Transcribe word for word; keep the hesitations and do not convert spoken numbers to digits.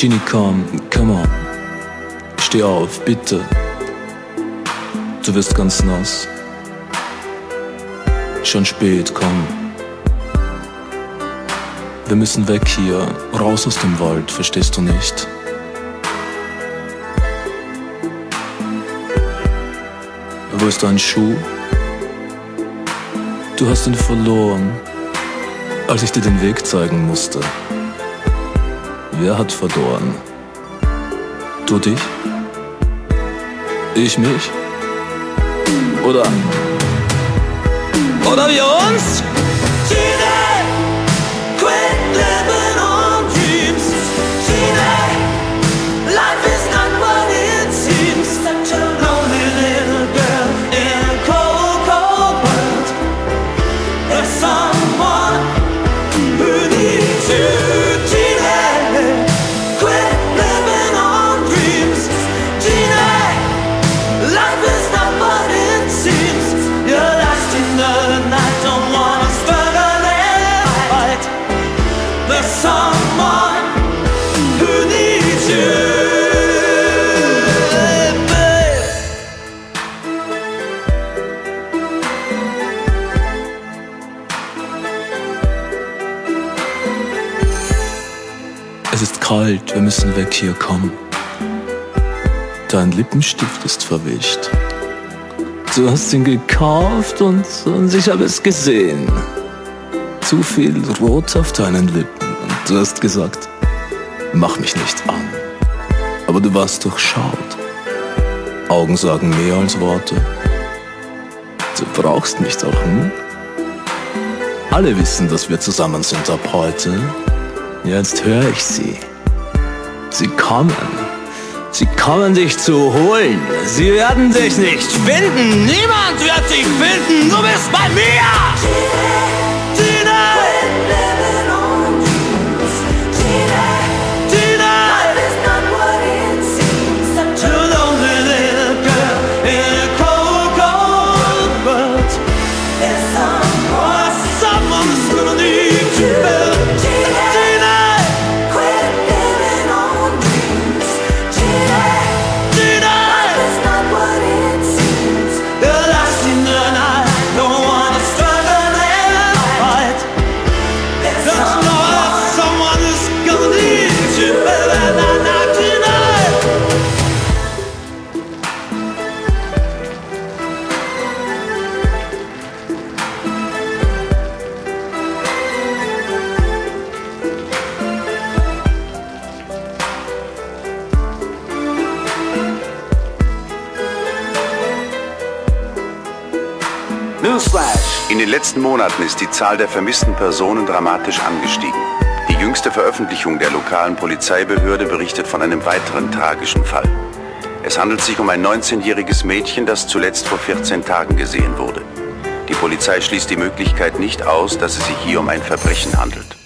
Genie, komm, come on. Steh auf, bitte. Du wirst ganz nass. Schon spät, komm. Wir müssen weg hier, raus aus dem Wald, verstehst du nicht? Wo ist dein Schuh? Du hast ihn verloren, als ich dir den Weg zeigen musste. Wer hat verloren? Du dich? Ich mich? Oder? Oder wir uns? Es ist kalt, wir müssen weg hier, komm. Dein Lippenstift ist verwischt. Du hast ihn gekauft und, und ich habe es gesehen. Zu viel Rot auf deinen Lippen und du hast gesagt, mach mich nicht an. Aber du warst durchschaut. Augen sagen mehr als Worte. Du brauchst mich doch, hm? Alle wissen, dass wir zusammen sind ab heute. Jetzt höre ich sie. Sie kommen. Sie kommen dich zu holen. Sie werden dich nicht finden. Niemand wird dich finden. Du bist bei mir. Tina! In den letzten Monaten ist die Zahl der vermissten Personen dramatisch angestiegen. Die jüngste Veröffentlichung der lokalen Polizeibehörde berichtet von einem weiteren tragischen Fall. Es handelt sich um ein neunzehnjähriges Mädchen, das zuletzt vor vierzehn Tagen gesehen wurde. Die Polizei schließt die Möglichkeit nicht aus, dass es sich hier um ein Verbrechen handelt.